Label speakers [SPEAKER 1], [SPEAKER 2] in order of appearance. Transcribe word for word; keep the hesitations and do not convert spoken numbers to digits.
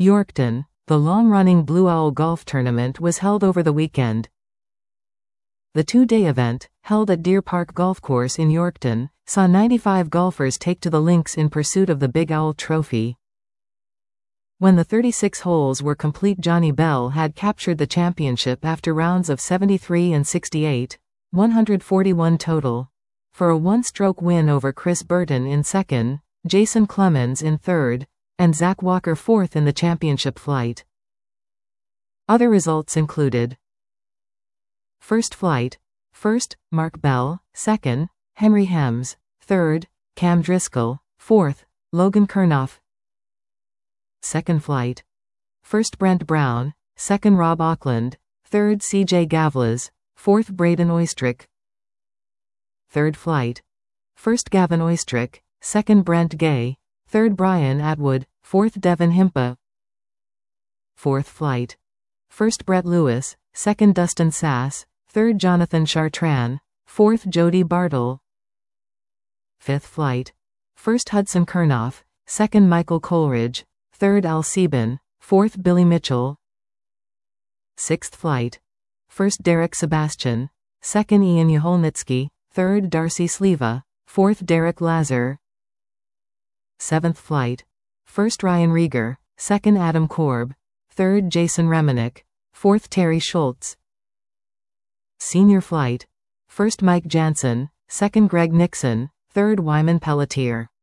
[SPEAKER 1] Yorkton. The long-running Blue Owl Golf Tournament was held over the weekend. The two-day event, held at Deer Park Golf Course in Yorkton, saw ninety-five golfers take to the links in pursuit of the Big Owl Trophy. When the thirty-six holes were complete, Johnny Bell had captured the championship after rounds of seventy-three and sixty-eight, one hundred forty-one total, for a one-stroke win over Chris Burton in second, Jason Clemens in third, and Zach Walker fourth in the championship flight. Other results included: First flight. First, Mark Bell. Second, Henry Hems. Third, Cam Driscoll. Fourth, Logan Kurnoff. Second flight. First, Brent Brown. Second, Rob Auckland. Third, C J Gavlas. Fourth, Braden Oystrick. Third flight. First, Gavin Oystrick. Second, Brent Gay. Third, Brian Atwood. Fourth, Devin Himpa. Fourth flight. First, Brett Lewis. Second, Dustin Sass. Third, Jonathan Chartrand. Fourth, Jody Bartle. Fifth flight. First, Hudson Kurnoff. Second, Michael Coleridge. Third, Al Sieben. Fourth, Billy Mitchell. Sixth flight. First, Derek Sebastian. Second, Ian Yaholnitsky. Third, Darcy Sleva. Fourth, Derek Lazar. Seventh flight. First, Ryan Rieger. Second, Adam Korb. Third, Jason Remenick. Fourth, Terry Schultz. Senior flight. First, Mike Jansen. Second, Greg Nixon. Third, Wyman Pelletier.